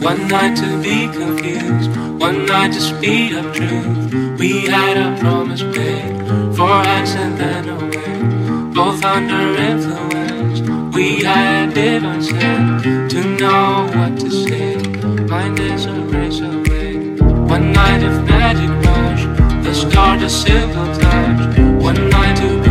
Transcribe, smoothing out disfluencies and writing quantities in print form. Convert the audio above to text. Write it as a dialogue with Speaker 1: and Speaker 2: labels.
Speaker 1: One night to be confused, one night to speed up truth. We had a promise paid for accent and away, both under influence. We had divine sense to know what to say. Mind is a race away. One night of magic rush, the start a simple touch. One night to